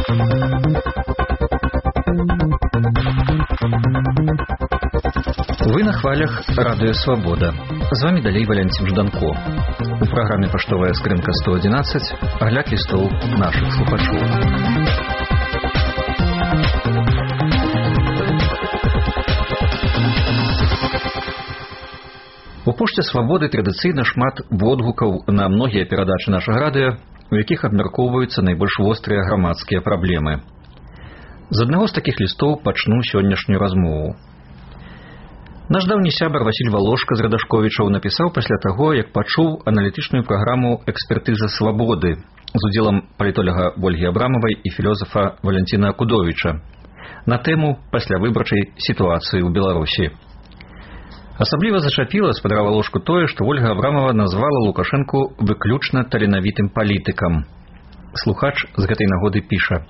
Вы на хвалях Радио Свобода. З вами далей Валентин Жданко. У праграме «Паштовая скрынка 111» агляд лістоў нашых слухачоў. У пошце Свабоды традыцыйна шмат водгукаў на многія перадачы нашага радыё, у якіх абмяркоўваюцца найбольш вострыя грамадскія праблемы. З аднаго з такіх лістоў пачну сённяшнюю размову. Наш даўні сябар Васіль Валошка з Радашковічаў напісаў пасля таго, як пачуў аналітычную праграму «Экспертыза свабоды» з удзелам палітолага Ольгі Абрамавай і філёзафа Валянціна Акудовіча на тэму паслявыбарчай сітуацыі ў Беларусі. Асабліва зачапіла спадара Валошку тое, што Ольга Абрамава назвала Лукашэнку выключна таленавітым палітыкам. Слухач з гэтай нагоды піша: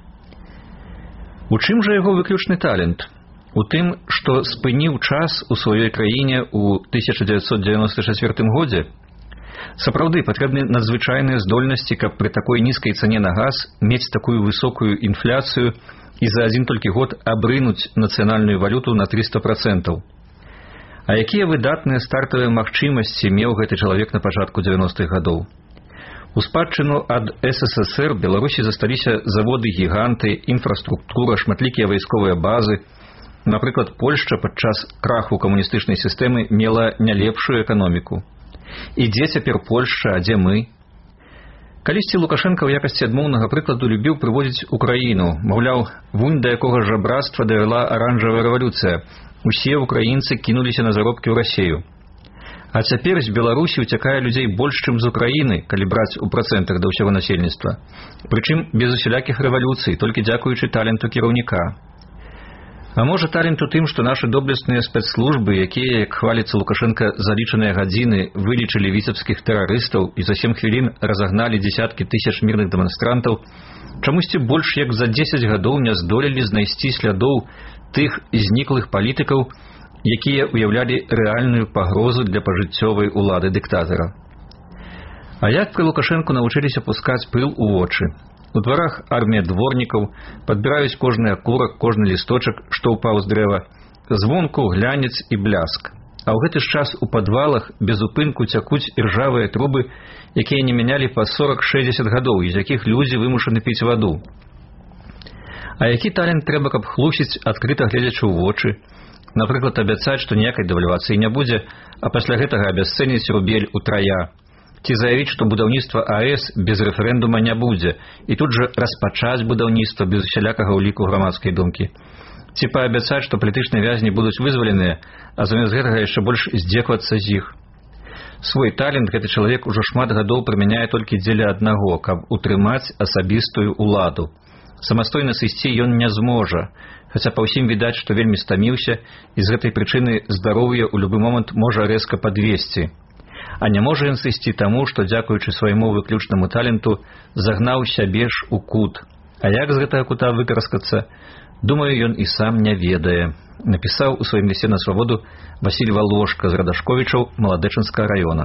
«У чым жа яго выключны талент? У тым, што спыніў час у сваёй краіне ў 1994 годзе? Сапраўды патрэбны надзвычайныя здольнасці, каб пры такой нізкай цане на газ мець такую высокую інфляцыю і за адзін толькі год абрынуць нацыянальную валюту на 300%. А якія выдатныя стартавыя магчымасці меў гэты чалавек на пачатку 90-х гадоў? У спадчыну ад СССР Беларусі засталіся заводы-гіганты, інфраструктура, шматлікія вайсковыя базы. Напрыклад, Польшча падчас краху камуністычнай сістэмы мела не лепшую эканоміку. І дзе цяпер Польшча, а дзе мы? Калісьці Лукашэнка ў якасці адмоўнага прыкладу любіў прыводзіць Украіну. Маўляў, вунь да якога жабрацтва давяла аранжавая рэвалюцыя. Усе украінцы кінуліся на заробкі ў Расею. А цяпер з Беларусі ўцякае людзей больш, чым з Украіны, калі браць у працэнтах да ўсяго насельніцтва. Прычым без усялякіх рэвалюцый, толькі дзякуючы таленту кіраўніка. А можа талент у тым, што нашы доблесныя спецслужбы, якія, як хваліцца Лукашэнка, за лічаныя гадзіны вылічылі віцебскіх тэрарыстаў і за 7 хвілін разагналі дзесяткі тысяч мірных дэманстрантаў, чамусьці больш як за 10 гадоў не здолелі знайсці слядоў тых зніклых палітыкаў, якія ўяўлялі рэальную пагрозу для пажыццёвай улады дыктатара. А як пры Лукашэнку навучыліся пускаць пыл у вочы? У дварах армія дворнікаў, падбіраюць кожны акурак, кожны лісточак, што ўпаў з дрэва, звонку глянец і бляск. А ў гэты ж час у падвалах без упынку цякуць іржавыя трубы, якія не мянялі па 40-60 гадоў, з якіх людзі вымушаны піць ваду. А які талент трэба, каб хлусіць, адкрыта гледзячы ў вочы? Напрыклад, абяцаць, што ніякай дэвальвацыі не будзе, а пасля гэтага абясцэніць рубель утрая. Ці заявіць, што будаўніцтва АЭС без рэферэндума не будзе, і тут жа распачаць будаўніцтва без усялякага ўліку грамадскай думкі. Ці паабяцаць, што палітычныя вязні будуць вызваленыя, а замест гэтага яшчэ больш здзекавацца з іх. Свой талент гэты чалавек ужо шмат гадоў прымяняе толькі дзеля аднаго, каб утрымаць асабістую ўладу. Самастойна сысці ён не зможа, хаця па ўсім відаць, што вельмі стаміўся, і з гэтай прычыны здароўе ў любы момант можа рэзка падвесці. А не можа ён сысці таму, што, дзякуючы свайму выключнаму таленту, загнаў сябе ж у кут. А як з гэтага кута выкараскацца, думаю, ён і сам не ведае, напісаў у сваім лісце на Свабоду Васіль Валошка з Радашковічаў Маладэчынскага раёна.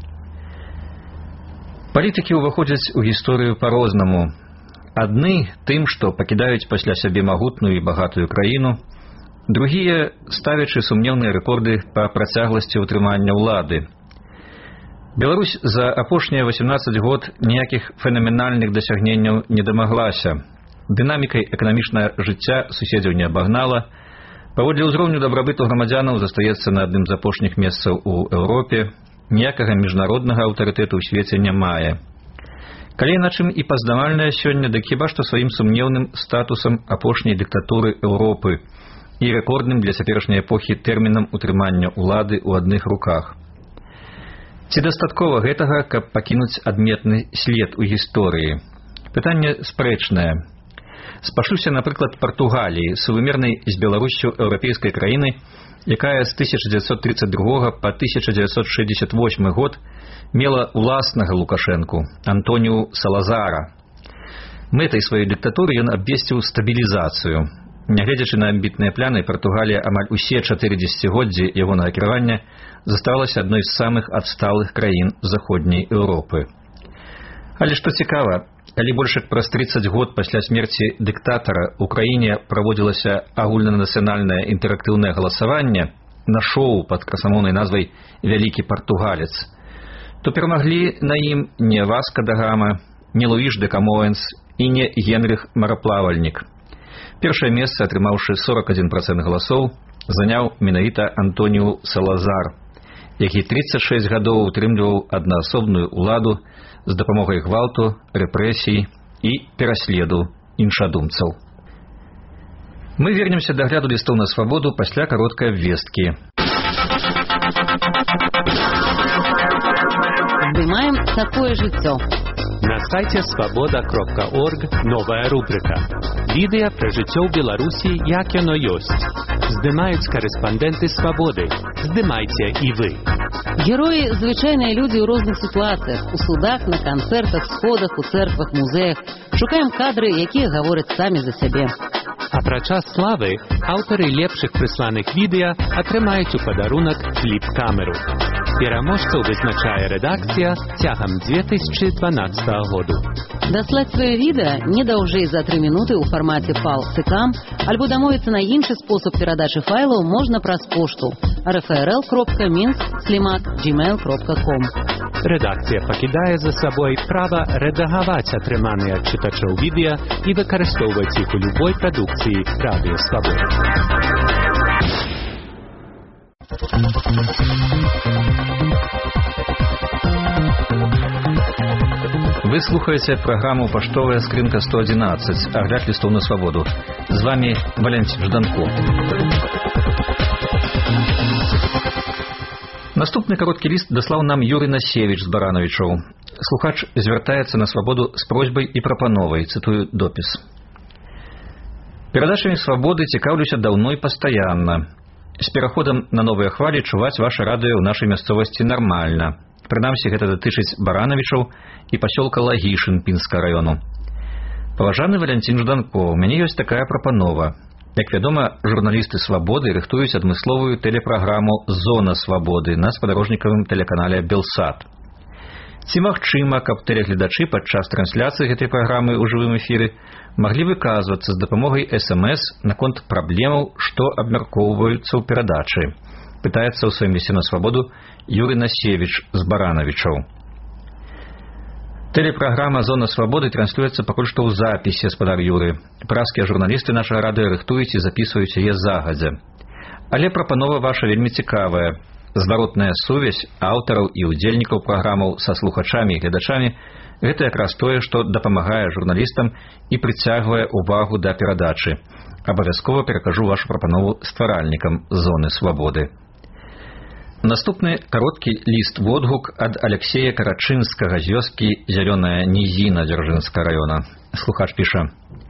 Палітыкі ўваходзяць у гісторыю па-рознаму. Адны тым, што пакідаюць пасля сябе магутную і багатую краіну, другія ставячы сумнеўныя рэкорды па працягласці ўтрымання ўлады. Беларусь за апошнія 18 год ніякіх фенаменальных дасягненняў не дамаглася. Дынамікай эканамічнага жыцця суседзяў не абагнала. Паводле ўзроўню дабрабыту грамадзянаў застаецца на адным з апошніх месцаў у Еўропе. Ніякага міжнароднага аўтарытэту ў свеце не мае. Калі на чым і пазнавальная сёння, дык хіба што сваім сумнеўным статусам апошняй дыктатуры Еўропы і рэкордным для цяперашняй эпохі тэрмінам утрымання ўлады ў адных руках. Ці дастаткова гэтага, каб пакінуць адметны след у гісторыі? Пытанне спрэчнае. Спашлюся, напрыклад, Партугаліі, сувымернай з Беларуссю еўрапейскай краіны, якая з 1932 па 1968 год мела ўласнага Лукашэнку, Антоніу Салазара. Мэтай сваёй дыктатуры ён абвесціў стабілізацыю. Нягледзячы на амбітныя пляны, Партугалія амаль усе 4 дзесяцігоддзі ягонага кіравання заставалася адной з самых адсталых краін заходняй Еўропы. Але што цікава, Калі больш як праз 30 год пасля смерці дыктатара ў краіне праводзілася агульнанацыянальнае інтэрактыўнае галасаванне на шоу пад красамоўнай назвай «Вялікі партугалец», то перамаглі на ім не Васка да Гама, не Луіш де Камоэнс і не Генрых Мараплавальнік. Першае месца, атрымаўшы 41% галасоў, заняў менавіта Антоніу Салазар, які 36 гадоў утрымліваў аднаасобную ўладу з дапамогай гвалту, рэпрэсій і пераследу іншадумцаў. Мы вернемся да гляду лістоў на свабоду пасля кароткай абвесткі. Здымаем такое жыццё. На сайце свабода.орг новая рубрика. Відэа пра жыццё ў Беларусі, як яно ёсць. Здымаюць карэспандэнты свабоды. Здымайце і вы. Героі – звычайныя людзі ў розных сітуацыях. У судах, на канцэртах, сходах, у цэрквах, музеях. Шукаем кадры, якія гавораць самі за сябе. Апрача славы, аўтары лепшых прысланых відэа атрымаюць у падарунак кліп-камеру. Пераможцаў вызначае рэдакцыя цягам 2012 году. Даслаць сваё відэа не даўжэй за 3 минуты ў фармаце PAL-CKAM альбо дамовіцца на іншы спосаб перадачы файлаў можна праз пошту rfrl.minsk@gmail.com. Рэдакцыя пакідае за сабой права рэдагаваць атрыманыя ад чытачоў відэа і выкарыстоўваць іх у любой прадукцыі Радыё Свабода. Вы слухаеце праграму «Паштовая скрынка 111», агляд лістоў на свабоду. З вами Валентин Жданко. Наступны кароткі ліст даслаў нам Юрый Насевіч з Баранавічаў. Слухач звяртаецца на свабоду з просьбай і прапановай, цытую допіс. Перадачамі свабоды цікаўлюся даўно і пастаянна. З пераходам на новыя хвалі чуваць ваше радыё ў нашай мясцовасці нармальна. Прынамсі, гэта датычыць Баранавічаў і пасёлка Лагішын Пінскага раёну. Паважаны Валентин Жданко, у мяне ёсць такая прапанова. Як вядома, журналісты свабоды рыхтуюць адмысловую тэлепраграму «Зона свабоды» на спадарожнікавым тэлеканале «Белсат». Ці магчыма, каб тэлегледачы падчас трансляцыі гэтай праграмы ў жывым эфіры маглі выказвацца з дапамогай СМС наконт праблемаў, што абмяркоўваюцца ў перадачы? Пытаецца ў сваім лісце на свабоду Юрый Насевіч з Баранавічаў. Тэлепраграма «Зона свабоды» транслюецца пакуль што ў запісе, гаспадар Юры. Празкія журналісты нашага радыё рыхтуюць і запісваюць яе загадзя. Але прапанова ваша вельмі цікавая. Зваротная сувязь аўтараў і ўдзельнікаў праграмаў са слухачамі і гледачамі – гэта якраз тое, што дапамагае журналістам і прыцягвае ўвагу да перадачы. Абавязкова перакажу вашу прапанову стваральнікам «Зоны свабоды». Наступны кароткі ліст-водгук ад Алексея Карачынскага з вёскі Зялёная Нізіна Дзяржынскага раёна. Слухач піша: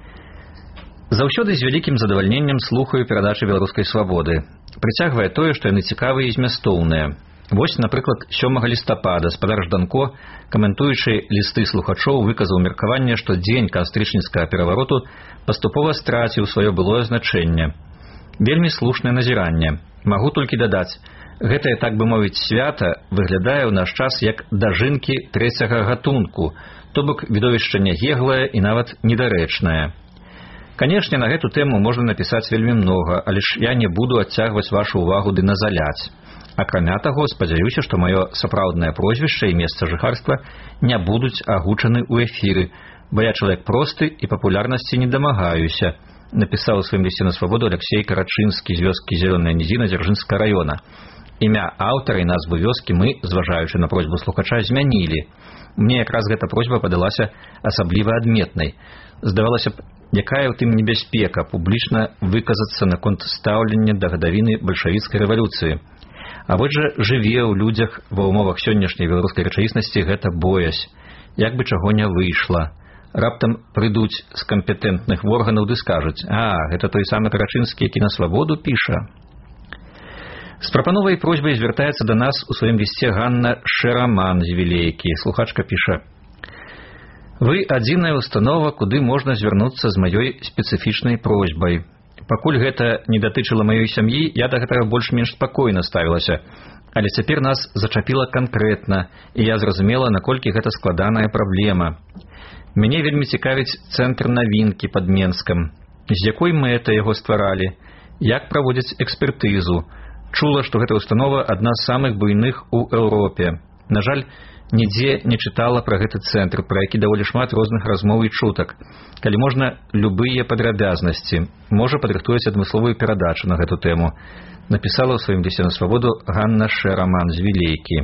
«Заўсёды з вялікім задавальненнем слухаю перадачы беларускай свабоды. Прыцягвае тое, што яны цікавыя і змястоўныя. Вось, напрыклад, 7 лістапада спадар Жданко, каментуючы лісты слухачоў, выказаў меркаванне, што дзень кастрычніцкага перавароту паступова страціў сваё былое значэнне. Вельмі слушнае назіранне. Магу толькі дадаць, гэтае, так бы мовіць, свята выглядае ў наш час як дажынкі трэцяга гатунку, то бок відовішча нягеглае і нават недарэчнае. Канешне, на гэту тэму можна напісаць вельмі многа, але ж я не буду адцягваць вашу ўвагу ды назаляць. Акрамя таго, спадзяюся, што маё сапраўднае прозвішча і месца жыхарства не будуць агучаны ў эфіры, бо я чалавек просты і папулярнасці не дамагаюся», напісаў у сваім лісце на свабоду Алексей Карачынскі з вёскі Зялёная Нізіна Дзяржынскага раёна. Імя аўтара і назву вёскі мы, зважаючы на просьбу слухача, змянілі. Мне якраз гэта просьба падалася асабліва адметнай. Здавалася б, якая ў тым небяспека публічна выказацца наконт стаўлення да гадавіны бальшавіцкай рэвалюцыі. А вось жа жыве ў людзях ва ўмовах сённяшняй беларускай рэчаіснасці гэта боязь. Як бы чаго не выйшла. Раптам прыйдуць з кампетэнтных органаў ды скажуць: «А, гэта той самы Карачынскі, які на свабоду піша». З прапановай і просьбай звяртаецца да нас у сваім лісце Ганна Шэраман з Вілейкі. Слухачка піша: «Вы адзіная установа, куды можна звярнуцца з маёй спецыфічнай просьбай. Пакуль гэта не датычыла маёй сям'і, я да гэтага больш-менш спакойна ставілася. Але цяпер нас зачапіла канкрэтна, і я зразумела, наколькі гэта складаная праблема. Мяне вельмі цікавіць цэнтр навінкі пад Менскам. З якой мэтай яго стваралі, як праводзяць экспертызу. Чула, што гэта установа адна з самых буйных у Еўропе. На жаль, нідзе не чытала пра гэты цэнтр, пра які даволі шмат розных размоў і чутак. Калі можна, любыя падрабязнасці. Можа, падрыхтуюць адмысловую перадачу на гэту тэму. Напісала ў сваім лісце на свабоду Ганна Шэраман з Вілейкі.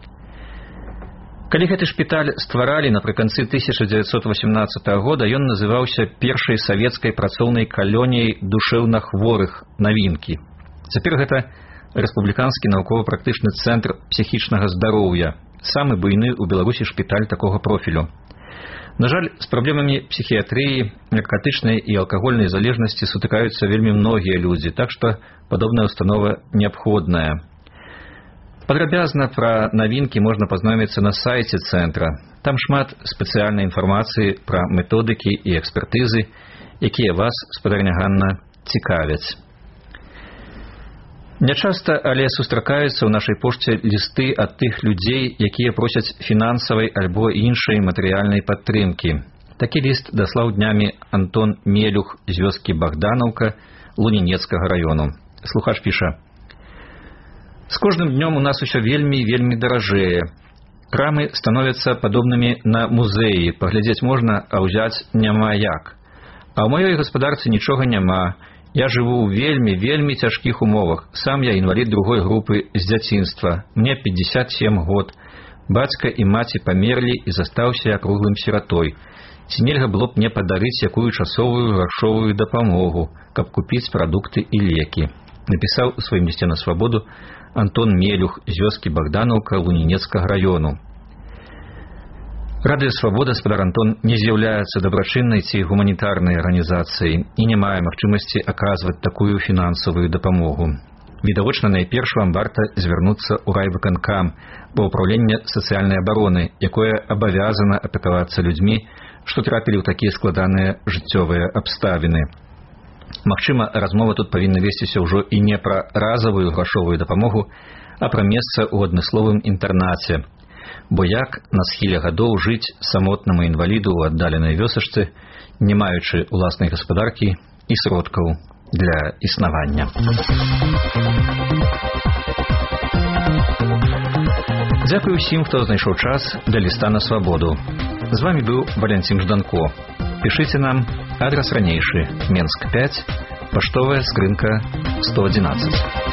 Калі гэты шпіталь стваралі напрыканцы 1918 года, ён называўся першай савецкай працоўнай калоніяй душэўнахворых навінкі. Цяпер гэта рэспубліканскі навукова-практычны цэнтр псіхічнага здароўя, самы буйны ў Беларусі шпіталь такога профілю. На жаль, з праблемамі псіхіятрыі, наркатычнай і алкагольнай залежнасці сутыкаюцца вельмі многія людзі, так што падобная установа неабходная. Падрабязна пра навінкі можна пазнаёміцца на сайце цэнтра. Там шмат спецыяльнай інфармацыі пра методыкі і экспертызы, якія вас, спадарня Ганна, цікавяць. Нячаста, але сустракаюцца ў нашай пошце лісты ад тых людзей, якія просяць фінансавай альбо іншай матэрыяльнай падтрымкі. Такі ліст даслаў днямі Антон Мелюх з вёскі Богданаўка Лунінецкага раёну. Слухач піша: «З кожным днём у нас усё вельмі даражэе. Крамы становяцца падобнымі на музеі. Паглядзець можна, а ўзяць няма як. А ў маёй гаспадарцы нічога няма. Я жыву ў вельмі цяжкіх умовах. Сам я інвалід другой групы з дзяцінства. Мне 57 год. Бацька і маці памерлі і застаўся я круглым сіратой. Ці нельга было б мне падарыць якую часовую грашовую дапамогу, каб купіць прадукты і лекі». Напісаў у сваім лісце на свабоду Антон Мелюх з вёскі Богданаўка Лунінецкага раёну. Радыё «Свабода», спадар Антон, не з'яўляецца дабрачыннай ці гуманітарнай арганізацыяй і не мае магчымасці аказваць такую фінансавую дапамогу. Відавочна, найперш вам варта звярнуцца ў райвыканкам ва ўпраўленне сацыяльнай абароны, якое абавязана апекавацца людзьмі, што трапілі ў такія складаныя жыццёвыя абставіны. Магчыма, размова тут павінна весціся ўжо і не пра разавую грашовую дапамогу, а пра месца ў адмысловым інтэрнаце. Бо як на схіле гадоў жыць самотнаму інваліду ў аддаленай вёсачцы, не маючы уласнай гаспадаркі і сродкаў для існавання. Дзякую ўсім, хто знайшоў час для ліста на свабоду. З вамі быў Валянцін Жданко. Пішыце нам, адрас ранейшы, Менск 5, паштовая скрынка 111.